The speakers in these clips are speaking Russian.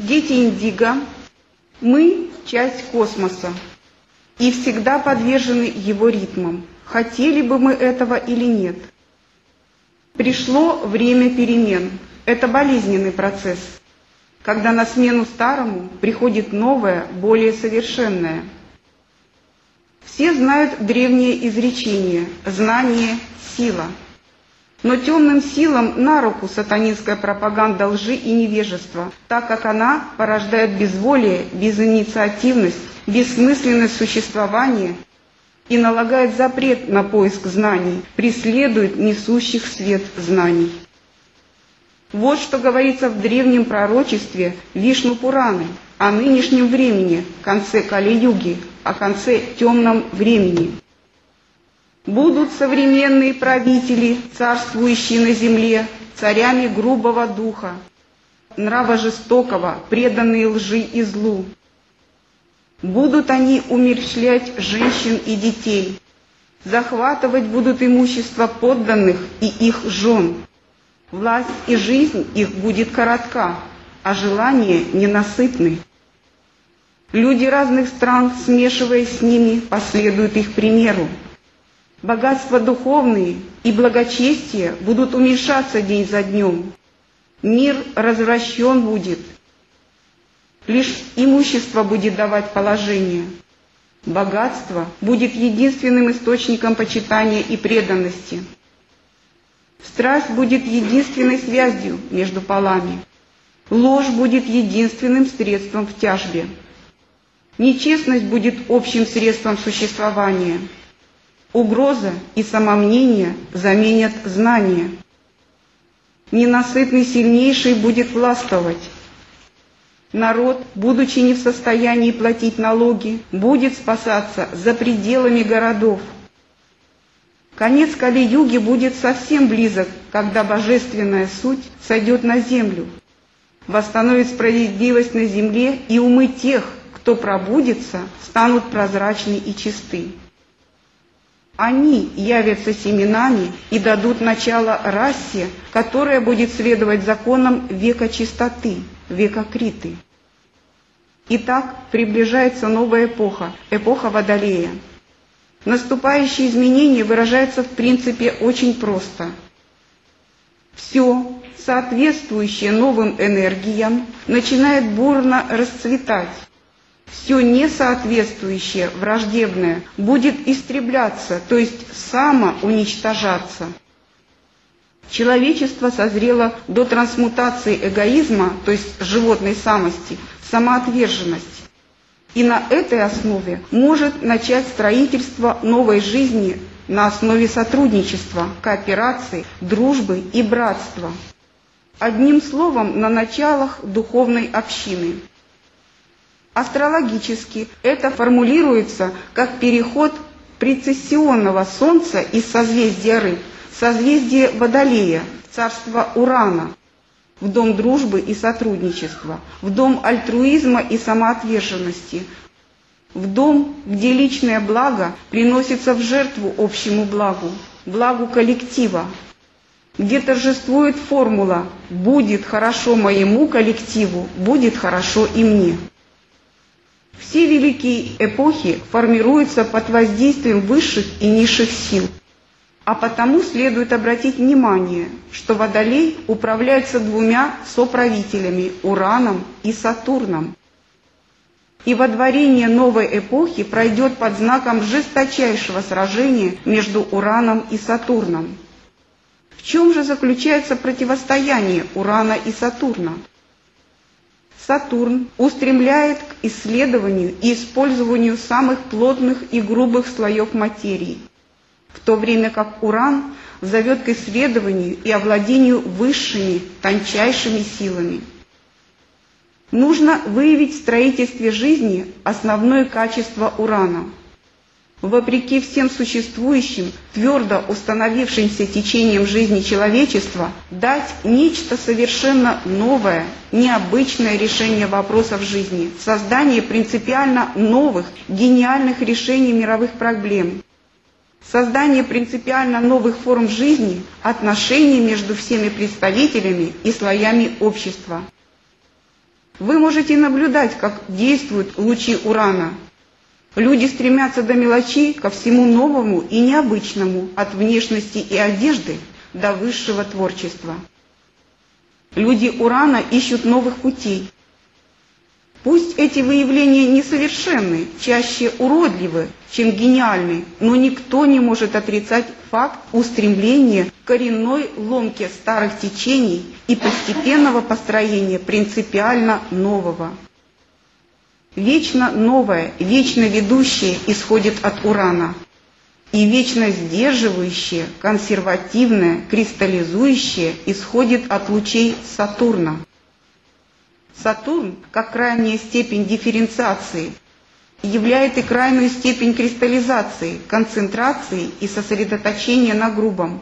Дети Индиго, мы – часть космоса и всегда подвержены его ритмам, хотели бы мы этого или нет. Пришло время перемен. Это болезненный процесс, когда на смену старому приходит новое, более совершенное. Все знают древнее изречение «знание – сила». Но темным силам на руку сатанинская пропаганда лжи и невежества, так как она порождает безволие, безинициативность, бессмысленность существования и налагает запрет на поиск знаний, преследует несущих свет знаний. Вот что говорится в древнем пророчестве Вишну-Пураны о нынешнем времени, конце Кали-юги, о конце темном времени. Будут современные правители, царствующие на земле, царями грубого духа, нрава жестокого, преданные лжи и злу. Будут они умерщвлять женщин и детей, захватывать будут имущество подданных и их жен. Власть и жизнь их будет коротка, а желания ненасытны. Люди разных стран, смешиваясь с ними, последуют их примеру. Богатства духовные и благочестие будут уменьшаться день за днем. Мир развращен будет. Лишь имущество будет давать положение. Богатство будет единственным источником почитания и преданности. Страсть будет единственной связью между полами. Ложь будет единственным средством в тяжбе. Нечестность будет общим средством существования. Угроза и самомнение заменят знания. Ненасытный сильнейший будет властвовать. Народ, будучи не в состоянии платить налоги, будет спасаться за пределами городов. Конец Кали-юги будет совсем близок, когда божественная суть сойдет на землю, восстановит справедливость на земле, и умы тех, кто пробудится, станут прозрачны и чисты. Они явятся семенами и дадут начало расе, которая будет следовать законам века чистоты, века Криты. Итак, приближается новая эпоха, эпоха Водолея. Наступающие изменения выражаются в принципе очень просто. Все, соответствующее новым энергиям, начинает бурно расцветать. Все несоответствующее, враждебное, будет истребляться, то есть самоуничтожаться. Человечество созрело до трансмутации эгоизма, то есть животной самости, в самоотверженность. И на этой основе может начать строительство новой жизни на основе сотрудничества, кооперации, дружбы и братства. Одним словом, на началах духовной общины. Астрологически это формулируется как переход прецессионного Солнца из созвездия Рыб в созвездие Водолея, царство Урана, в дом дружбы и сотрудничества, в дом альтруизма и самоотверженности, в дом, где личное благо приносится в жертву общему благу коллектива, где торжествует формула «будет хорошо моему коллективу, будет хорошо и мне». Все великие эпохи формируются под воздействием высших и низших сил. А потому следует обратить внимание, что Водолей управляется двумя соправителями – Ураном и Сатурном. И водворение новой эпохи пройдет под знаком жесточайшего сражения между Ураном и Сатурном. В чем же заключается противостояние Урана и Сатурна? Сатурн устремляет к исследованию и использованию самых плотных и грубых слоев материи, в то время как Уран зовет к исследованию и овладению высшими, тончайшими силами. Нужно выявить в строительстве жизни основное качество Урана. Вопреки всем существующим, твердо установившимся течениям жизни человечества, дать нечто совершенно новое, необычное решение вопросов жизни, создание принципиально новых, гениальных решений мировых проблем, создание принципиально новых форм жизни, отношений между всеми представителями и слоями общества. Вы можете наблюдать, как действуют лучи урана. Люди стремятся до мелочей, ко всему новому и необычному, от внешности и одежды до высшего творчества. Люди урана ищут новых путей. Пусть эти выявления несовершенны, чаще уродливы, чем гениальны, но никто не может отрицать факт устремления к коренной ломке старых течений и постепенного построения принципиально нового. Вечно новое, вечно ведущее исходит от урана, и вечно сдерживающее, консервативное, кристаллизующее исходит от лучей Сатурна. Сатурн, как крайняя степень дифференциации, являет и крайнюю степень кристаллизации, концентрации и сосредоточения на грубом.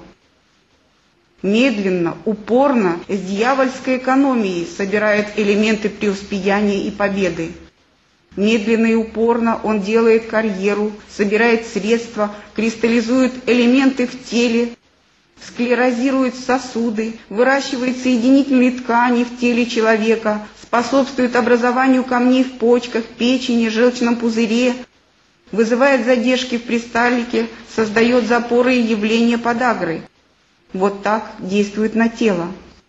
Медленно, упорно, с дьявольской экономией собирает элементы преуспеяния и победы. Медленно и упорно он делает карьеру, собирает средства, кристаллизует элементы в теле, склерозирует сосуды, выращивает соединительные ткани в теле человека, способствует образованию камней в почках, печени, желчном пузыре, вызывает задержки в присталике, создает запоры и явления подагры. Вот так действует на тело.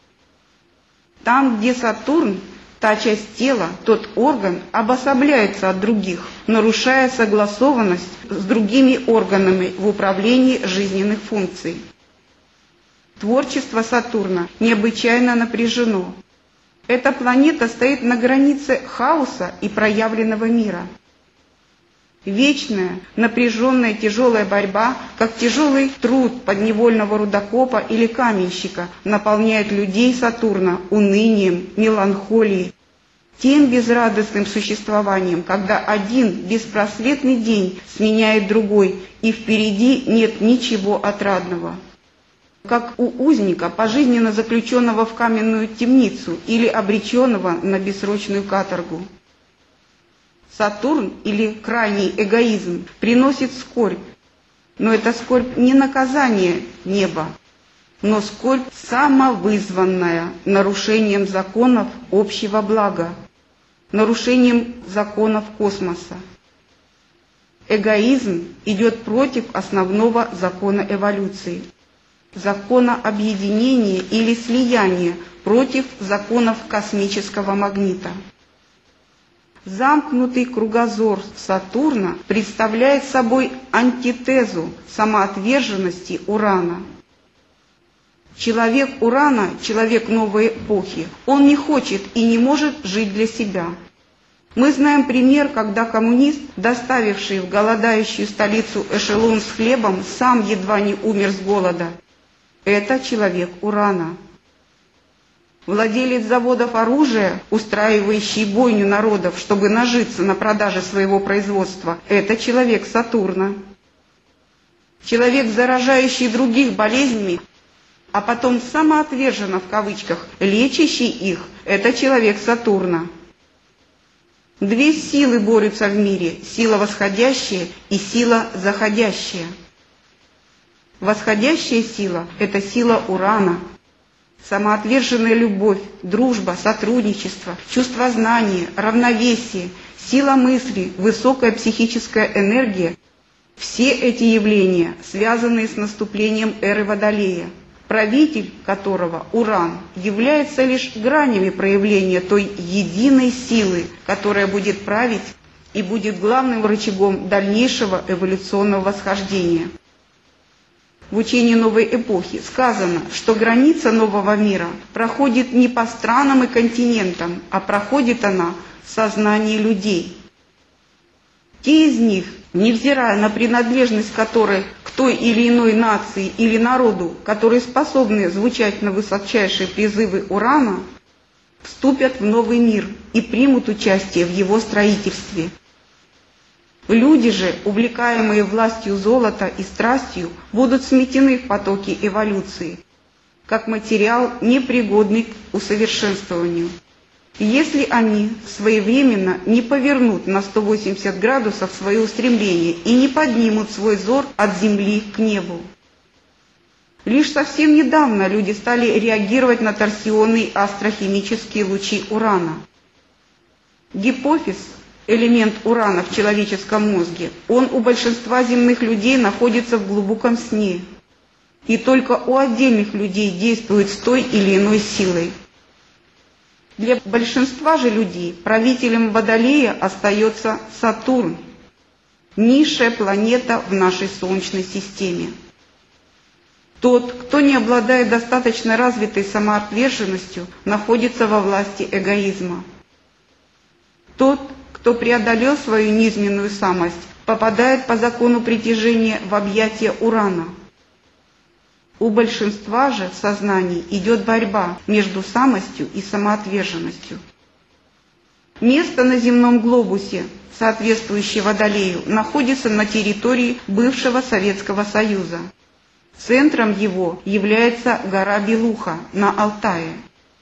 Там, где Сатурн, та часть тела, тот орган обособляется от других, нарушая согласованность с другими органами в управлении жизненных функций. Творчество Сатурна необычайно напряжено. Эта планета стоит на границе хаоса и проявленного мира. Вечная, напряженная, тяжелая борьба, как тяжелый труд подневольного рудокопа или каменщика, наполняет людей Сатурна унынием, меланхолией, тем безрадостным существованием, когда один беспросветный день сменяет другой, и впереди нет ничего отрадного. Как у узника, пожизненно заключенного в каменную темницу или обреченного на бессрочную каторгу. Сатурн или крайний эгоизм приносит скорбь, но это скорбь не наказание неба, но скорбь самовызванная нарушением законов общего блага, нарушением законов космоса. Эгоизм идет против основного закона эволюции, закона объединения или слияния, против законов космического магнита. Замкнутый кругозор Сатурна представляет собой антитезу самоотверженности Урана. Человек Урана, человек новой эпохи, он не хочет и не может жить для себя. Мы знаем пример, когда коммунист, доставивший в голодающую столицу эшелон с хлебом, сам едва не умер с голода. Это человек Урана. Владелец заводов оружия, устраивающий бойню народов, чтобы нажиться на продаже своего производства, это человек Сатурна. Человек, заражающий других болезнями, а потом самоотверженно, в кавычках, лечащий их, это человек Сатурна. Две силы борются в мире – сила восходящая и сила заходящая. Восходящая сила – это сила Урана. Самоотверженная любовь, дружба, сотрудничество, чувство знания, равновесие, сила мысли, высокая психическая энергия – все эти явления, связанные с наступлением эры Водолея, правитель которого, Уран, является лишь гранями проявления той единой силы, которая будет править и будет главным рычагом дальнейшего эволюционного восхождения. В учении новой эпохи сказано, что граница нового мира проходит не по странам и континентам, а проходит она в сознании людей. Те из них, невзирая на принадлежность которой к той или иной нации или народу, которые способны звучать на высочайшие призывы Урана, вступят в новый мир и примут участие в его строительстве. Люди же, увлекаемые властью золота и страстью, будут сметены в потоки эволюции, как материал, непригодный к усовершенствованию, если они своевременно не повернут на 180 градусов свои устремления и не поднимут свой взор от земли к небу. Лишь совсем недавно люди стали реагировать на торсионные астрохимические лучи Урана. Гипофиз, элемент урана в человеческом мозге, он у большинства земных людей находится в глубоком сне. И только у отдельных людей действует с той или иной силой. Для большинства же людей правителем Водолея остается Сатурн, низшая планета в нашей Солнечной системе. Тот, кто не обладает достаточно развитой самоотверженностью, находится во власти эгоизма. Тот, кто преодолел свою низменную самость, попадает по закону притяжения в объятия Урана. У большинства же в сознании идет борьба между самостью и самоотверженностью. Место на земном глобусе, соответствующее Водолею, находится на территории бывшего Советского Союза. Центром его является гора Белуха на Алтае.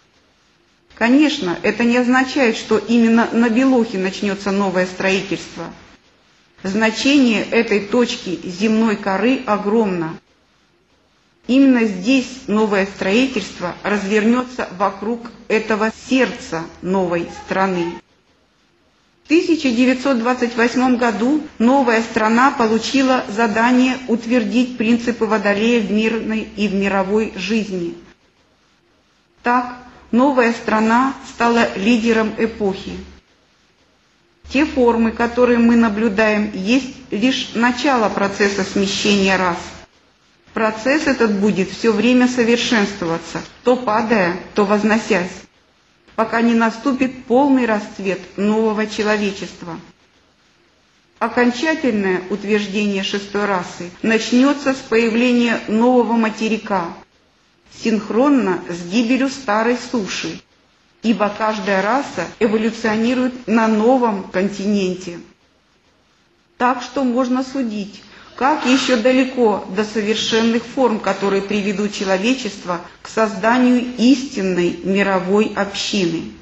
Конечно, это не означает, что именно на Белухе начнется новое строительство. Значение этой точки земной коры огромно. Именно здесь новое строительство развернется вокруг этого сердца новой страны. В 1928 году новая страна получила задание утвердить принципы Водолея в мирной и в мировой жизни. Так, новая страна стала лидером эпохи. Те формы, которые мы наблюдаем, есть лишь начало процесса смещения рас. Процесс этот будет все время совершенствоваться, то падая, то возносясь, пока не наступит полный расцвет нового человечества. Окончательное утверждение шестой расы начнется с появления нового материка, синхронно с гибелью старой суши, ибо каждая раса эволюционирует на новом континенте. Так что можно судить, как еще далеко до совершенных форм, которые приведут человечество к созданию истинной мировой общины.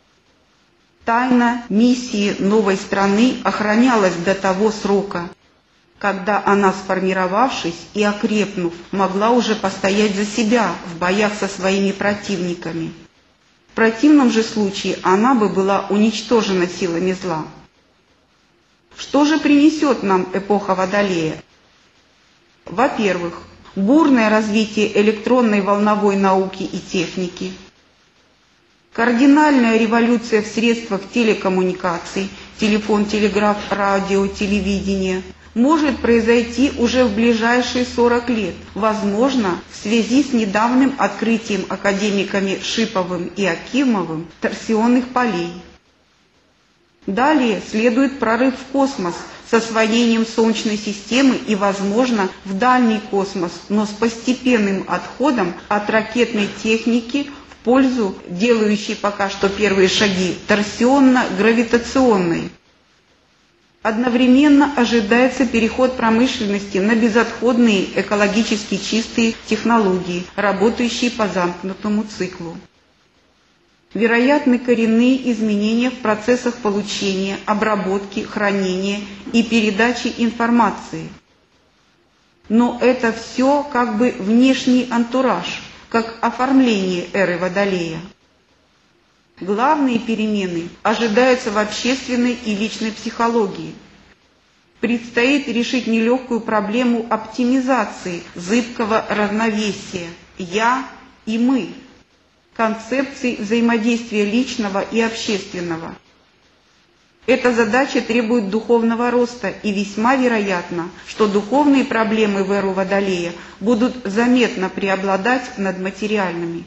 Тайна миссии новой страны охранялась до того срока, когда она, сформировавшись и окрепнув, могла уже постоять за себя в боях со своими противниками. В противном же случае она бы была уничтожена силами зла. Что же принесет нам эпоха Водолея? Во-первых, бурное развитие электронной волновой науки и техники, кардинальная революция в средствах телекоммуникаций, телефон, телеграф, радио, телевидение, может произойти уже в ближайшие 40 лет, возможно, в связи с недавним открытием академиками Шиповым и Акимовым торсионных полей. Далее следует прорыв в космос с освоением Солнечной системы и, возможно, в дальний космос, но с постепенным отходом от ракетной техники в пользу делающей пока что первые шаги торсионно-гравитационной. Одновременно ожидается переход промышленности на безотходные экологически чистые технологии, работающие по замкнутому циклу. Вероятны коренные изменения в процессах получения, обработки, хранения и передачи информации. Но это все как бы внешний антураж, как оформление эры Водолея. Главные перемены ожидаются в общественной и личной психологии. Предстоит решить нелегкую проблему оптимизации зыбкого равновесия «я» и «мы», концепций взаимодействия личного и общественного. Эта задача требует духовного роста, и весьма вероятно, что духовные проблемы в эру Водолея будут заметно преобладать над материальными.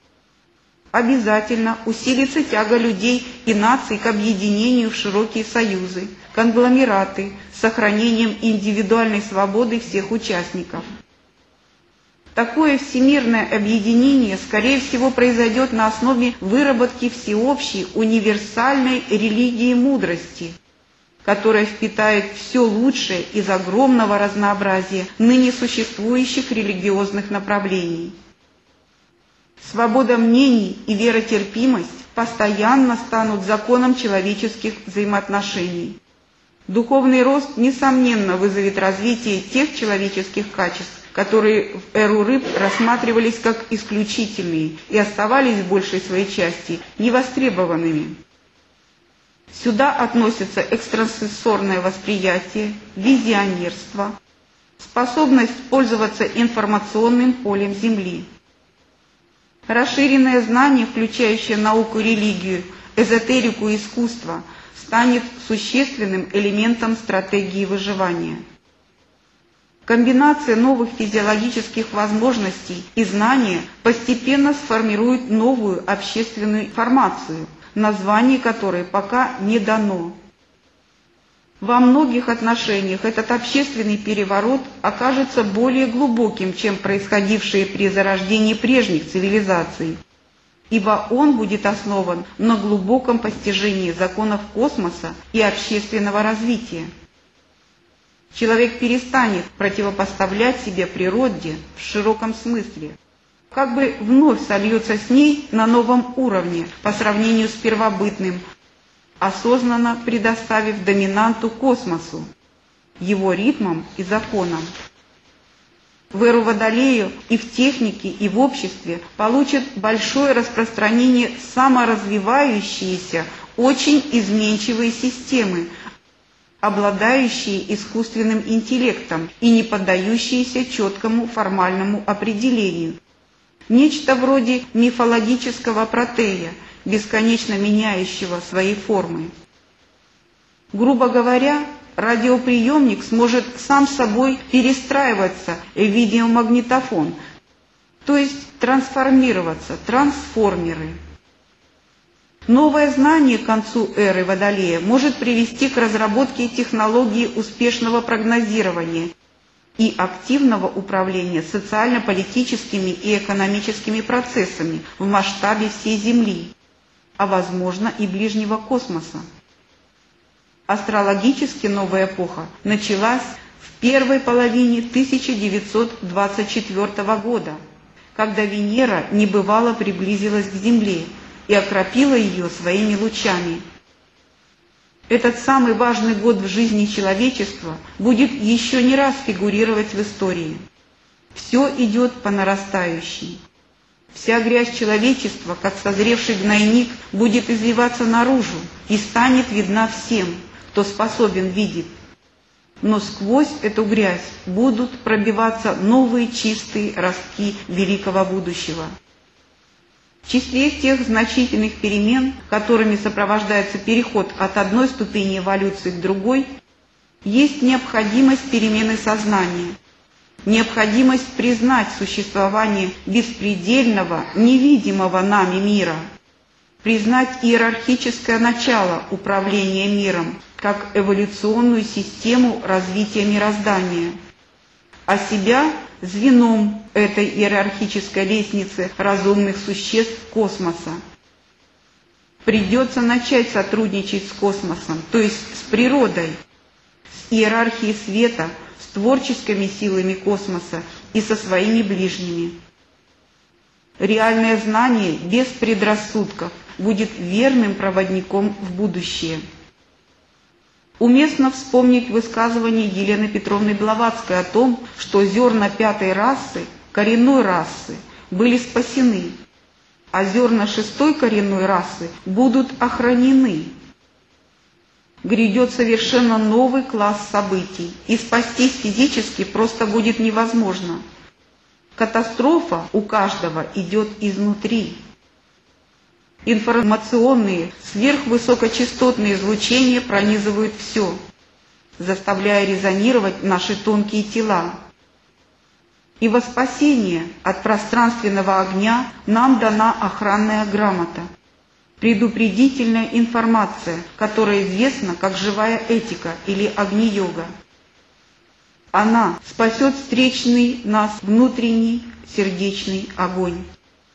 Обязательно усилится тяга людей и наций к объединению в широкие союзы, конгломераты с сохранением индивидуальной свободы всех участников. Такое всемирное объединение, скорее всего, произойдет на основе выработки всеобщей универсальной религии мудрости, которая впитает все лучшее из огромного разнообразия ныне существующих религиозных направлений. Свобода мнений и веротерпимость постоянно станут законом человеческих взаимоотношений. Духовный рост, несомненно, вызовет развитие тех человеческих качеств, которые в эру рыб рассматривались как исключительные и оставались в большей своей части невостребованными. Сюда относятся экстрасенсорное восприятие, визионерство, способность пользоваться информационным полем Земли. Расширенное знание, включающее науку, религию, эзотерику и искусство, станет существенным элементом стратегии выживания. Комбинация новых физиологических возможностей и знания постепенно сформирует новую общественную формацию, название которой пока не дано. Во многих отношениях этот общественный переворот окажется более глубоким, чем происходившие при зарождении прежних цивилизаций, ибо он будет основан на глубоком постижении законов космоса и общественного развития. Человек перестанет противопоставлять себе природе в широком смысле, как бы вновь сольется с ней на новом уровне по сравнению с первобытным, осознанно предоставив доминанту космосу, его ритмам и законам. В эру Водолея и в технике, и в обществе получат большое распространение саморазвивающиеся, очень изменчивые системы, обладающие искусственным интеллектом и не поддающиеся четкому формальному определению. Нечто вроде мифологического протея, бесконечно меняющего свои формы. Грубо говоря, радиоприемник сможет сам собой перестраиваться в видеомагнитофон, то есть трансформироваться, трансформеры. Новое знание к концу эры Водолея может привести к разработке технологии успешного прогнозирования и активного управления социально-политическими и экономическими процессами в масштабе всей Земли, а возможно и ближнего космоса. Астрологически новая эпоха началась в первой половине 1924 года, когда Венера небывало приблизилась к Земле и окропила ее своими лучами. Этот самый важный год в жизни человечества будет еще не раз фигурировать в истории. Все идет по нарастающей. Вся грязь человечества, как созревший гнойник, будет изливаться наружу и станет видна всем, кто способен видеть. Но сквозь эту грязь будут пробиваться новые чистые ростки великого будущего. В числе тех значительных перемен, которыми сопровождается переход от одной ступени эволюции к другой, есть необходимость перемены сознания, необходимость признать существование беспредельного, невидимого нами мира, признать иерархическое начало управления миром как эволюционную систему развития мироздания, а себя звеном этой иерархической лестницы разумных существ космоса. Придется начать сотрудничать с космосом, то есть с природой, с иерархией света, с творческими силами космоса и со своими ближними. Реальное знание без предрассудков будет верным проводником в будущее. Уместно вспомнить высказывание Елены Петровны Блаватской о том, что зерна пятой расы, коренной расы, были спасены, а зерна шестой коренной расы будут охранены. Грядет совершенно новый класс событий, и спастись физически просто будет невозможно. Катастрофа у каждого идет изнутри. Информационные, сверхвысокочастотные излучения пронизывают все, заставляя резонировать наши тонкие тела. И во спасение от пространственного огня нам дана охранная грамота, предупредительная информация, которая известна как живая этика или агни-йога. Она спасет встречный нас внутренний сердечный огонь.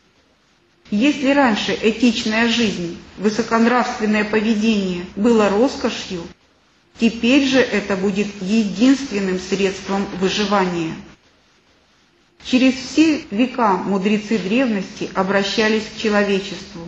Если раньше этичная жизнь, высоконравственное поведение было роскошью, теперь же это будет единственным средством выживания. Через все века мудрецы древности обращались к человечеству.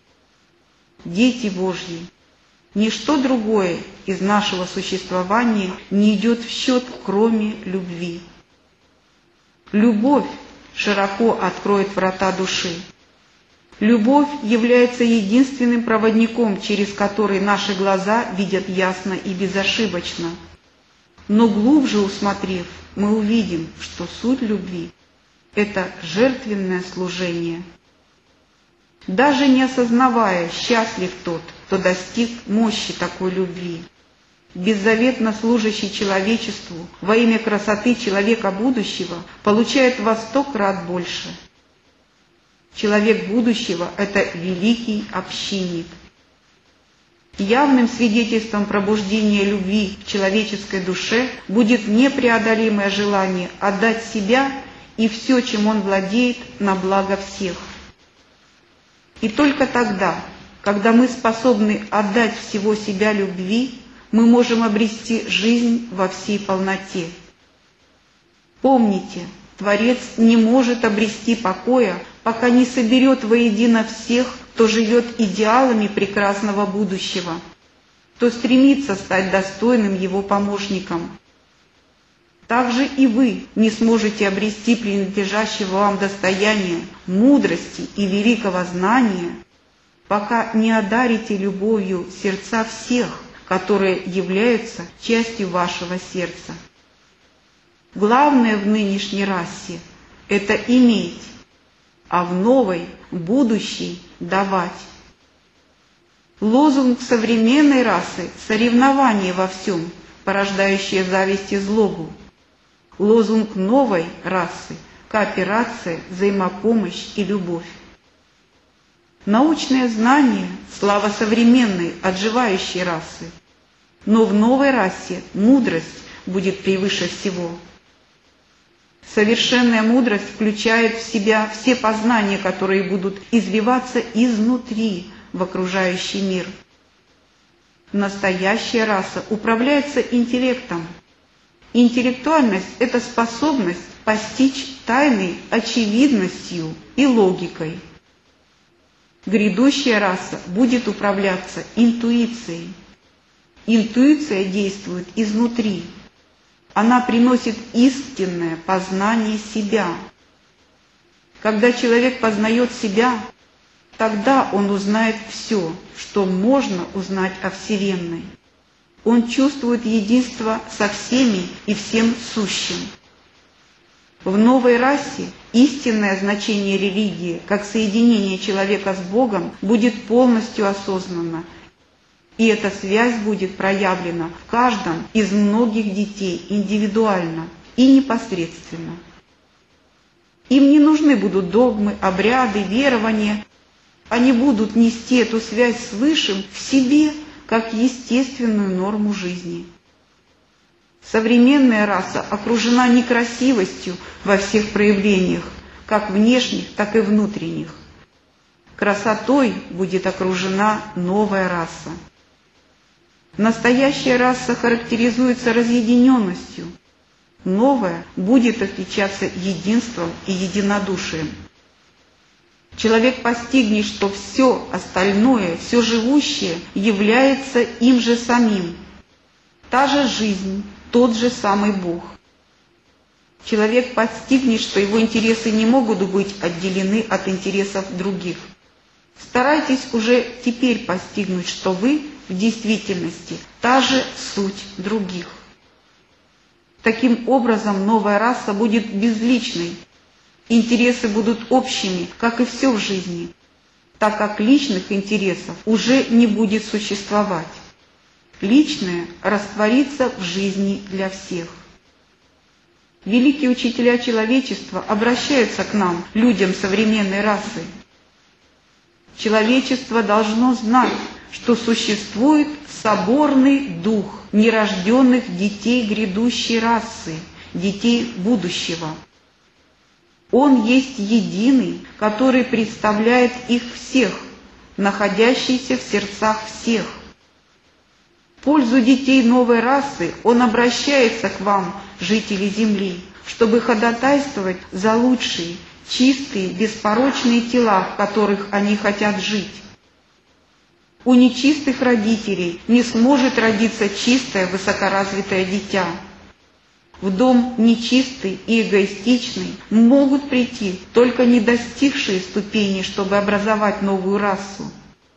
Дети Божьи, ничто другое из нашего существования не идет в счет, кроме любви. Любовь широко откроет врата души. Любовь является единственным проводником, через который наши глаза видят ясно и безошибочно. Но глубже усмотрев, мы увидим, что суть любви – это жертвенное служение. Даже не осознавая, счастлив тот, кто достиг мощи такой любви. Беззаветно служащий человечеству во имя красоты человека будущего получает во 100 крат больше. Человек будущего – это великий общинник. Явным свидетельством пробуждения любви в человеческой душе будет непреодолимое желание отдать себя и все, чем он владеет, на благо всех. И только тогда, когда мы способны отдать всего себя любви, мы можем обрести жизнь во всей полноте. Помните, Творец не может обрести покоя, пока не соберет воедино всех, кто живет идеалами прекрасного будущего, кто стремится стать достойным его помощником. Также и вы не сможете обрести принадлежащего вам достояния, мудрости и великого знания, пока не одарите любовью сердца всех, которые являются частью вашего сердца. Главное в нынешней расе – это иметь, а в новой, будущей – давать. Лозунг современной расы – соревнование во всем, порождающее зависть и злобу. Лозунг новой расы – кооперация, взаимопомощь и любовь. Научное знание – слава современной, отживающей расы. Но в новой расе мудрость будет превыше всего. Совершенная мудрость включает в себя все познания, которые будут изливаться изнутри в окружающий мир. Настоящая раса управляется интеллектом. Интеллектуальность – это способность постичь тайны очевидностью и логикой. Грядущая раса будет управляться интуицией. Интуиция действует изнутри. Она приносит истинное познание себя. Когда человек познает себя, тогда он узнает все, что можно узнать о Вселенной. Он чувствует единство со всеми и всем сущим. В новой расе истинное значение религии, как соединение человека с Богом, будет полностью осознанно, и эта связь будет проявлена в каждом из многих детей индивидуально и непосредственно. Им не нужны будут догмы, обряды, верования. Они будут нести эту связь с Высшим в себе, как естественную норму жизни. Современная раса окружена некрасивостью во всех проявлениях, как внешних, так и внутренних. Красотой будет окружена новая раса. Настоящая раса характеризуется разъединенностью. Новая будет отличаться единством и единодушием. Человек постигнет, что все остальное, все живущее является им же самим. Та же жизнь, тот же самый Бог. Человек постигнет, что его интересы не могут быть отделены от интересов других. Старайтесь уже теперь постигнуть, что вы в действительности та же суть других. Таким образом, новая раса будет безличной. Интересы будут общими, как и все в жизни, так как личных интересов уже не будет существовать. Личное растворится в жизни для всех. Великие учителя человечества обращаются к нам, людям современной расы. Человечество должно знать, что существует соборный дух нерожденных детей грядущей расы, детей будущего. Он есть единый, который представляет их всех, находящийся в сердцах всех. В пользу детей новой расы он обращается к вам, жители Земли, чтобы ходатайствовать за лучшие, чистые, беспорочные тела, в которых они хотят жить. У нечистых родителей не сможет родиться чистое, высокоразвитое дитя. в дом нечистый и эгоистичный могут прийти только не достигшие ступени, чтобы образовать новую расу.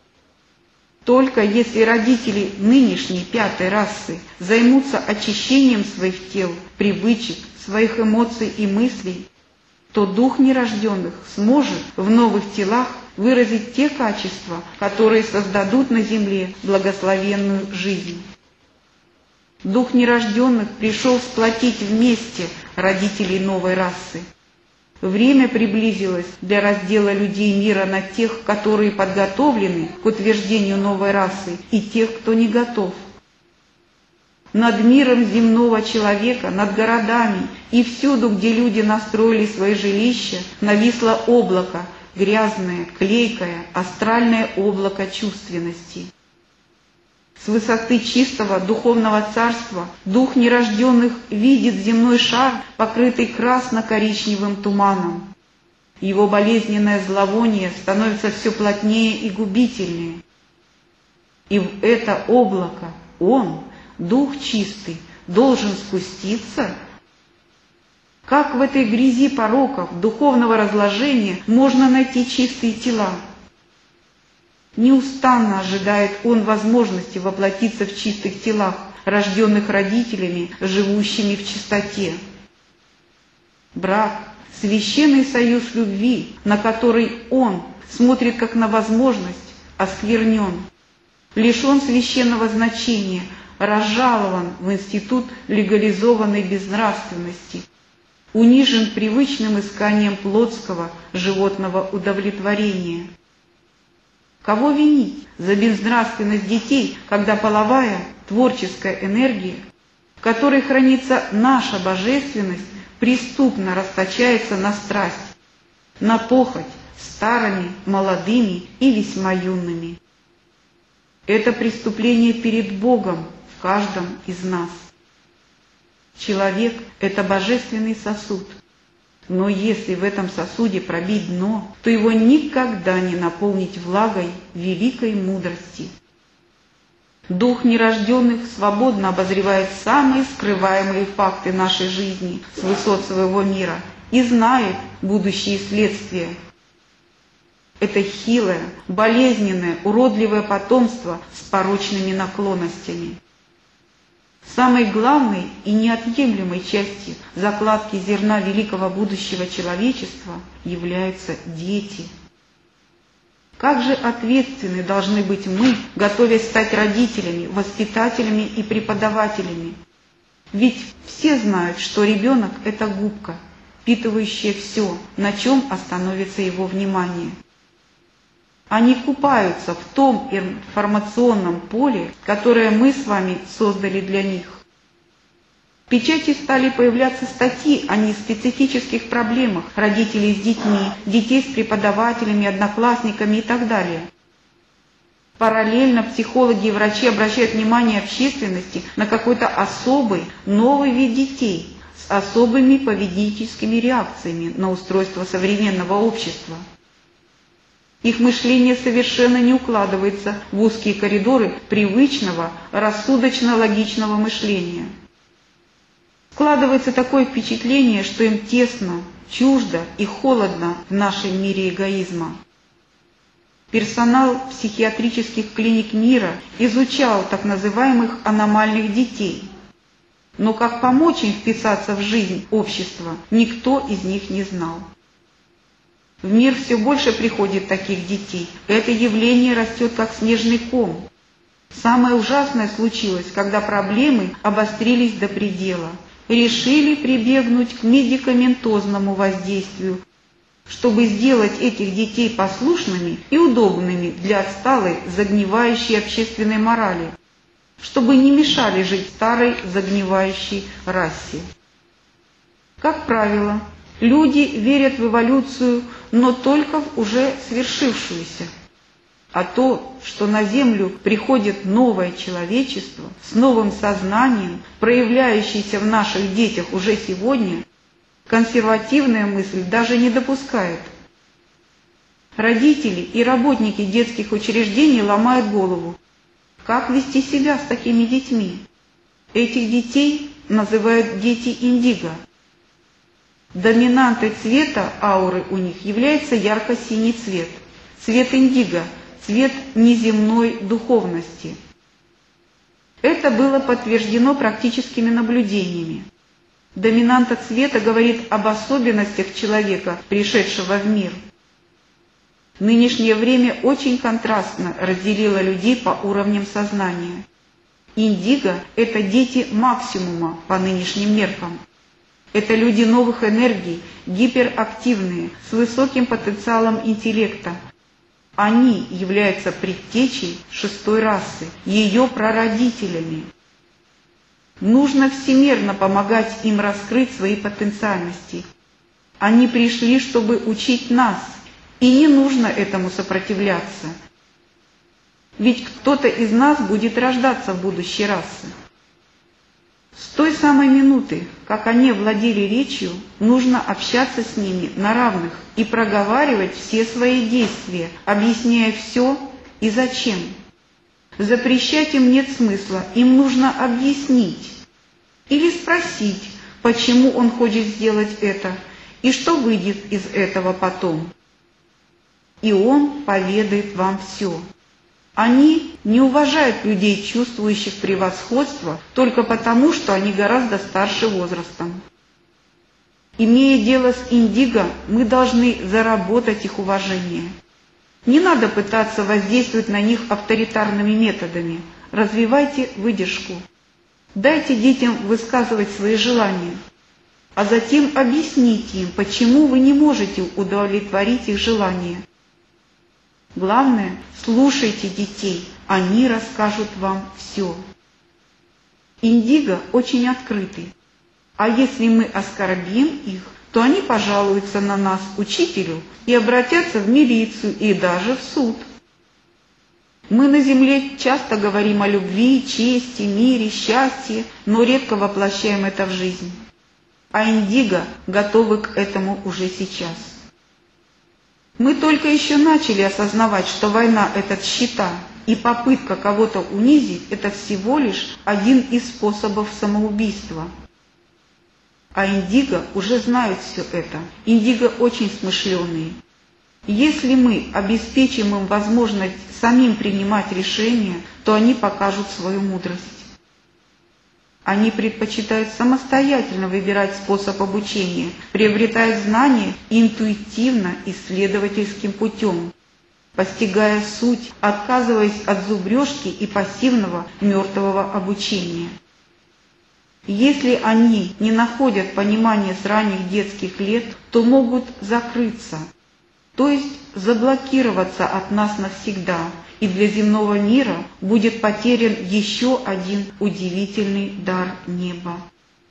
Только если родители нынешней пятой расы займутся очищением своих тел, привычек, своих эмоций и мыслей, то дух нерожденных сможет в новых телах выразить те качества, которые создадут на земле благословенную жизнь. Дух нерожденных пришел сплотить вместе родителей новой расы. Время приблизилось для раздела людей мира на тех, которые подготовлены к утверждению новой расы, и тех, кто не готов. Над миром земного человека, над городами и всюду, где люди настроили свои жилища, нависло облако, грязное, клейкое, астральное облако чувственности. С высоты чистого духовного царства дух нерожденных видит земной шар, покрытый красно-коричневым туманом. Его болезненное зловоние становится все плотнее и губительнее. И в это облако он, дух чистый, должен спуститься. Как в этой грязи пороков, духовного разложения можно найти чистые тела? Неустанно ожидает он возможности воплотиться в чистых телах, рожденных родителями, живущими в чистоте. Брак – священный союз любви, на который он смотрит как на возможность, осквернен, лишен священного значения, разжалован в институт легализованной безнравственности, унижен привычным исканием плотского животного удовлетворения. Кого винить за безнравственность детей, когда половая, творческая энергия, в которой хранится наша божественность, преступно расточается на страсть, на похоть старыми, молодыми и весьма юными? Это преступление перед Богом в каждом из нас. Человек – это божественный сосуд. Но если в этом сосуде пробить дно, то его никогда не наполнить влагой великой мудрости. Дух нерожденных свободно обозревает самые скрываемые факты нашей жизни с высот своего мира и знает будущие следствия. Это хилое, болезненное, уродливое потомство с порочными наклонностями. Самой главной и неотъемлемой частью закладки зерна великого будущего человечества являются дети. Как же ответственны должны быть мы, готовясь стать родителями, воспитателями и преподавателями? Ведь все знают, что ребенок – это губка, впитывающая все, на чем остановится его внимание. Они купаются в том информационном поле, которое мы с вами создали для них. В печати стали появляться статьи о неспецифических проблемах родителей с детьми, детей с преподавателями, одноклассниками и так далее. Параллельно психологи и врачи обращают внимание общественности на какой-то особый, новый вид детей с особыми поведенческими реакциями на устройство современного общества. Их мышление совершенно не укладывается в узкие коридоры привычного, рассудочно-логичного мышления. Складывается такое впечатление, что им тесно, чуждо и холодно в нашем мире эгоизма. Персонал психиатрических клиник мира изучал так называемых аномальных детей, но как помочь им вписаться в жизнь общества, никто из них не знал. В мир все больше приходит таких детей. Это явление растет как снежный ком. Самое ужасное случилось, когда проблемы обострились до предела. Решили прибегнуть к медикаментозному воздействию, чтобы сделать этих детей послушными и удобными для отсталой, загнивающей общественной морали, чтобы не мешали жить старой, загнивающей расе. Как правило, люди верят в эволюцию, но только в уже свершившуюся. А то, что на Землю приходит новое человечество с новым сознанием, проявляющееся в наших детях уже сегодня, консервативная мысль даже не допускает. Родители и работники детских учреждений ломают голову, как вести себя с такими детьми. Этих детей называют дети индиго. Доминантой цвета ауры у них является ярко-синий цвет. Цвет индиго – цвет неземной духовности. Это было подтверждено практическими наблюдениями. Доминанта цвета говорит об особенностях человека, пришедшего в мир. Нынешнее время очень контрастно разделило людей по уровням сознания. Индиго – это дети максимума по нынешним меркам. Это люди новых энергий, гиперактивные, с высоким потенциалом интеллекта. Они являются предтечей шестой расы, ее прародителями. Нужно всемерно помогать им раскрыть свои потенциальности. Они пришли, чтобы учить нас, и не нужно этому сопротивляться. Ведь кто-то из нас будет рождаться в будущей расы. С той самой минуты, как они овладели речью, нужно общаться с ними на равных и проговаривать все свои действия, объясняя все и зачем. Запрещать им нет смысла, им нужно объяснить или спросить, почему он хочет сделать это и что выйдет из этого потом. И он поведает вам все. Они не уважают людей, чувствующих превосходство, только потому, что они гораздо старше возрастом. Имея дело с индиго, мы должны заработать их уважение. Не надо пытаться воздействовать на них авторитарными методами. Развивайте выдержку. Дайте детям высказывать свои желания, а затем объясните им, почему вы не можете удовлетворить их желания. Главное, слушайте детей, они расскажут вам все. Индиго очень открыты, а если мы оскорбим их, то они пожалуются на нас учителю и обратятся в милицию и даже в суд. Мы на земле часто говорим о любви, чести, мире, счастье, но редко воплощаем это в жизнь. А индиго готовы к этому уже сейчас. Мы только еще начали осознавать, что война – это счета, и попытка кого-то унизить – это всего лишь один из способов самоубийства. А индиго уже знают все это. Индиго очень смышленые. Если мы обеспечим им возможность самим принимать решения, то они покажут свою мудрость. Они предпочитают самостоятельно выбирать способ обучения, приобретают знания интуитивно исследовательским путем, постигая суть, отказываясь от зубрежки и пассивного мертвого обучения. Если они не находят понимания с ранних детских лет, то могут закрыться, то есть заблокироваться от нас навсегда, и для земного мира будет потерян еще один удивительный дар неба.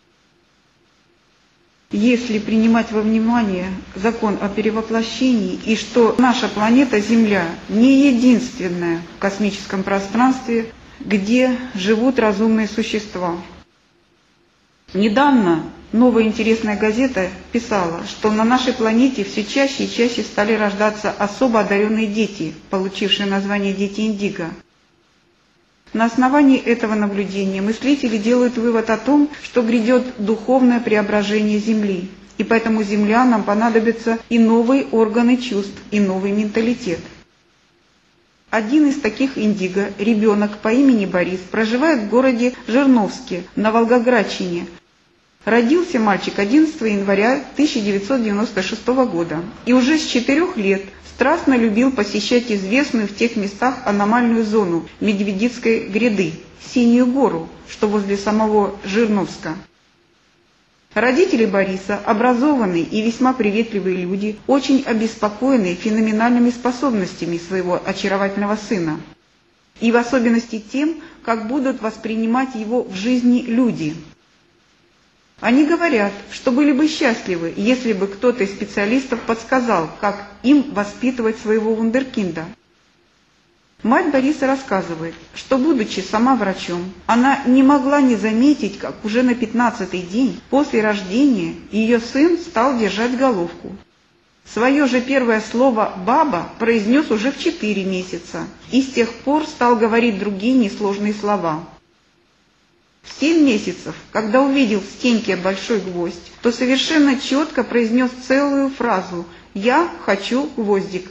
Если принимать во внимание закон о перевоплощении и что наша планета Земля не единственная в космическом пространстве, где живут разумные существа. Недавно новая интересная газета писала, что на нашей планете все чаще и чаще стали рождаться особо одаренные дети, получившие название «дети индиго». На основании этого наблюдения мыслители делают вывод о том, что грядет духовное преображение Земли, и поэтому землянам понадобятся и новые органы чувств, и новый менталитет. Один из таких индиго, ребенок по имени Борис, проживает в городе Жирновске на Волгоградщине. Родился мальчик 11 января 1996 года и уже с 4 лет страстно любил посещать известную в тех местах аномальную зону Медведицкой гряды, Синюю гору, что возле самого Жирновска. Родители Бориса, образованные и весьма приветливые люди, очень обеспокоены феноменальными способностями своего очаровательного сына, и в особенности тем, как будут воспринимать его в жизни люди. Они говорят, что были бы счастливы, если бы кто-то из специалистов подсказал, как им воспитывать своего вундеркинда. Мать Бориса рассказывает, что, будучи сама врачом, она не могла не заметить, как уже на 15-й день после рождения ее сын стал держать головку. Свое же первое слово «баба» произнес уже в 4 месяца и с тех пор стал говорить другие несложные слова. В 7 месяцев, когда увидел в стенке большой гвоздь, то совершенно четко произнес целую фразу «Я хочу гвоздик».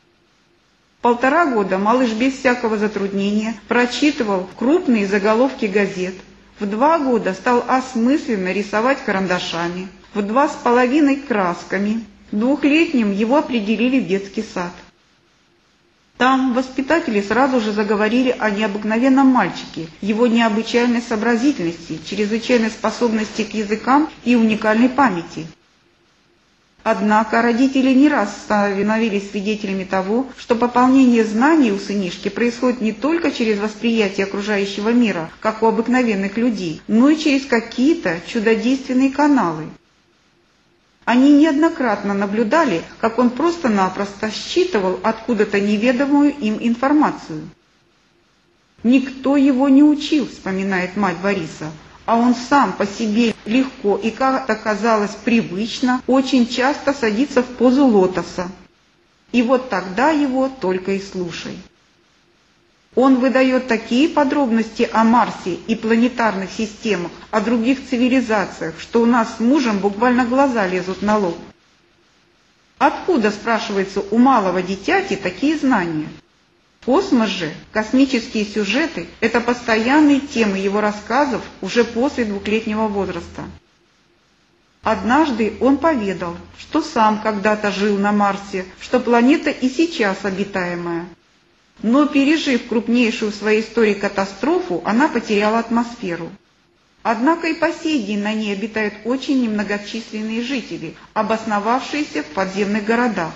1,5 года малыш без всякого затруднения прочитывал крупные заголовки газет. В 2 года стал осмысленно рисовать карандашами, в 2,5 красками. В 2-летнем его определили в детский сад. Там воспитатели сразу же заговорили о необыкновенном мальчике, его необычайной сообразительности, чрезвычайной способности к языкам и уникальной памяти. Однако родители не раз становились свидетелями того, что пополнение знаний у сынишки происходит не только через восприятие окружающего мира, как у обыкновенных людей, но и через какие-то чудодейственные каналы. Они неоднократно наблюдали, как он просто-напросто считывал откуда-то неведомую им информацию. «Никто его не учил», — вспоминает мать Бориса, а он сам по себе легко и, как оказалось, привычно, очень часто садится в позу лотоса. И вот тогда его только и слушай. Он выдает такие подробности о Марсе и планетарных системах, о других цивилизациях, что у нас с мужем буквально глаза лезут на лоб. Откуда, спрашивается, у малого дитяти такие знания? Космос же, космические сюжеты – это постоянные темы его рассказов уже после 2-летнего возраста. Однажды он поведал, что сам когда-то жил на Марсе, что планета и сейчас обитаемая. Но, пережив крупнейшую в своей истории катастрофу, она потеряла атмосферу. Однако и по сей день на ней обитают очень немногочисленные жители, обосновавшиеся в подземных городах.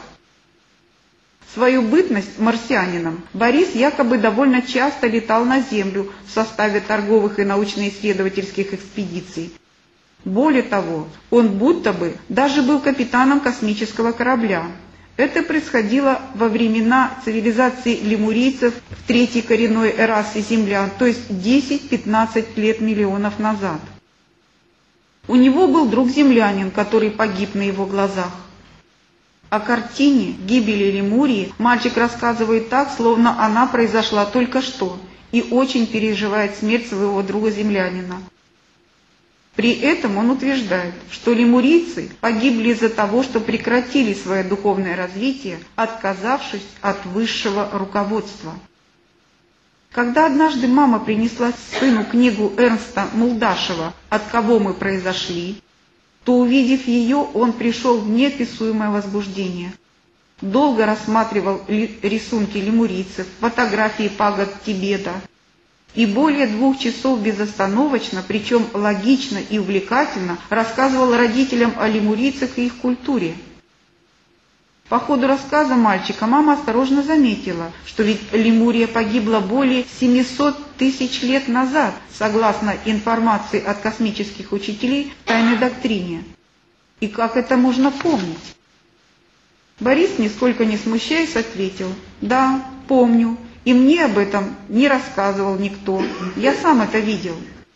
Свою бытность марсианином Борис якобы довольно часто летал на Землю в составе торговых и научно-исследовательских экспедиций. Более того, он будто бы даже был капитаном космического корабля. Это происходило во времена цивилизации лемурийцев в 3-й коренной расе землян, то есть 10-15 лет миллионов назад. У него был друг-землянин, который погиб на его глазах. О картине гибели Лемурии мальчик рассказывает так, словно она произошла только что, и очень переживает смерть своего друга-землянина. При этом он утверждает, что лемурийцы погибли из-за того, что прекратили свое духовное развитие, отказавшись от высшего руководства. Когда однажды мама принесла сыну книгу Эрнста Мулдашева «От кого мы произошли», то, увидев ее, он пришел в неописуемое возбуждение. Долго рассматривал рисунки лемурийцев, фотографии пагод Тибета, и более 2 часов безостановочно, причем логично и увлекательно, рассказывал родителям о лемурийцах и их культуре. По ходу рассказа мальчика мама осторожно заметила, что ведь Лемурия погибла более 700 тысяч лет назад, согласно информации от космических учителей в тайной доктрине. И как это можно помнить? Борис, нисколько не смущаясь, ответил: «Да, помню, и мне об этом не рассказывал никто, я сам это видел».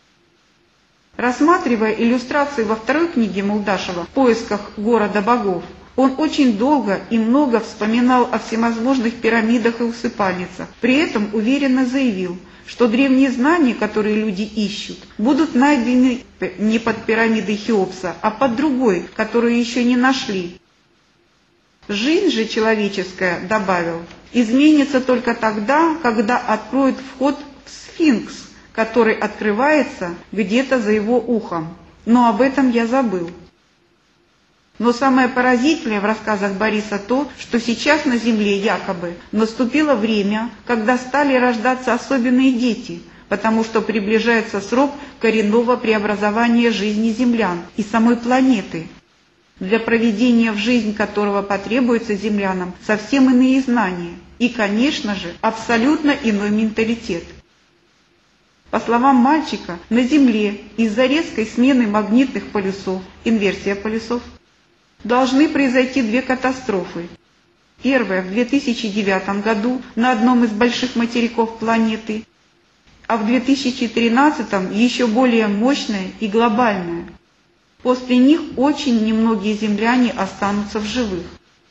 Рассматривая иллюстрации во 2-й книге Мулдашева «В поисках города богов», он очень долго и много вспоминал о всевозможных пирамидах и усыпальницах, при этом уверенно заявил, что древние знания, которые люди ищут, будут найдены не под пирамидой Хеопса, а под другой, которую еще не нашли. Жизнь же человеческая, добавил, изменится только тогда, когда откроют вход в сфинкс, который открывается где-то за его ухом. Но об этом я забыл. Но самое поразительное в рассказах Бориса то, что сейчас на Земле якобы наступило время, когда стали рождаться особенные дети, потому что приближается срок коренного преобразования жизни землян и самой планеты, для проведения в жизнь которого потребуется землянам совсем иные знания и, конечно же, абсолютно иной менталитет. По словам мальчика, на Земле из-за резкой смены магнитных полюсов, инверсия полюсов, должны произойти 2 катастрофы. Первая в 2009 году на одном из больших материков планеты, а в 2013 еще более мощная и глобальная. После них очень немногие земляне останутся в живых.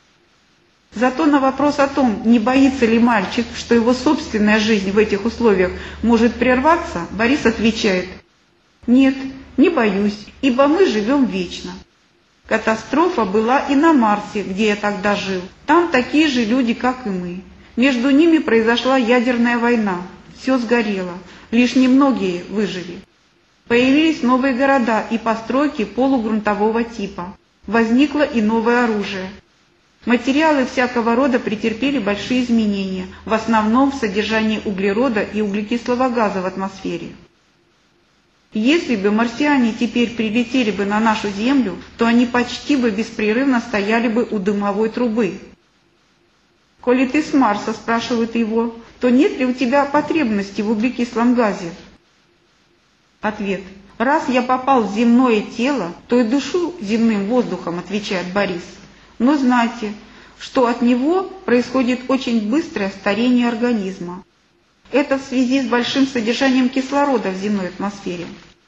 Зато на вопрос о том, не боится ли мальчик, что его собственная жизнь в этих условиях может прерваться, Борис отвечает: Нет, не боюсь, ибо мы живем вечно. Катастрофа была и на Марсе, где я тогда жил. Там такие же люди, как и мы. Между ними произошла ядерная война. Все сгорело, лишь немногие выжили. Появились новые города и постройки полугрунтового типа. Возникло и новое оружие. Материалы всякого рода претерпели большие изменения, в основном в содержании углерода и углекислого газа в атмосфере. Если бы марсиане теперь прилетели бы на нашу Землю, то они почти бы беспрерывно стояли бы у дымовой трубы. «Коли ты с Марса, — спрашивает его, — то нет ли у тебя потребности в углекислом газе?» Ответ: «Раз я попал в земное тело, то и дышу земным воздухом, — отвечает Борис. Но знайте, что от него происходит очень быстрое старение организма. Это в связи с большим содержанием кислорода в земной атмосфере».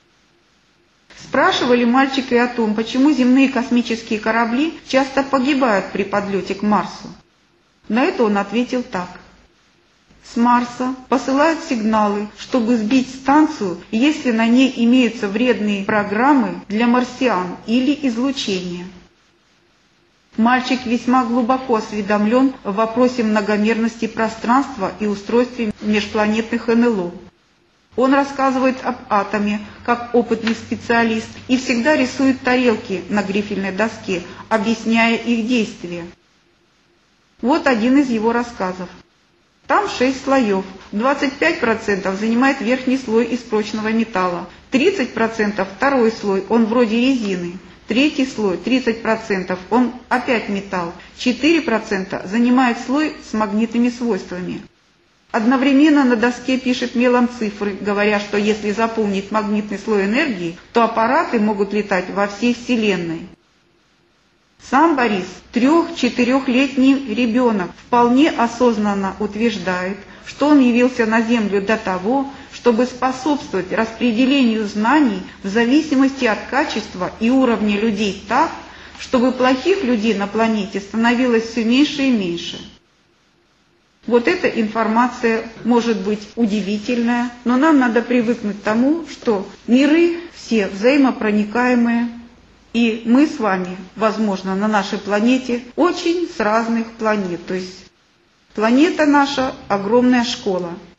Спрашивали мальчика и о том, почему земные космические корабли часто погибают при подлете к Марсу. На это он ответил так: «С Марса посылают сигналы, чтобы сбить станцию, если на ней имеются вредные программы для марсиан или излучение». Мальчик весьма глубоко осведомлен в вопросе многомерности пространства и устройстве межпланетных НЛО. Он рассказывает об атоме, как опытный специалист, и всегда рисует тарелки на грифельной доске, объясняя их действия. Вот один из его рассказов. Там 6 слоев, 25% занимает верхний слой из прочного металла, 30% второй слой, он вроде резины, третий слой, 30%, он опять металл, 4% занимает слой с магнитными свойствами. Одновременно на доске пишет мелом цифры, говоря, что если заполнить магнитный слой энергией, то аппараты могут летать во всей Вселенной. Сам Борис, 3-4-летний ребенок, вполне осознанно утверждает, что он явился на Землю до того, чтобы способствовать распределению знаний в зависимости от качества и уровня людей так, чтобы плохих людей на планете становилось все меньше и меньше. Вот эта информация может быть удивительная, но нам надо привыкнуть к тому, что миры все взаимопроникаемые, и мы с вами, возможно, на нашей планете очень с разных планет. То есть планета наша — огромная школа.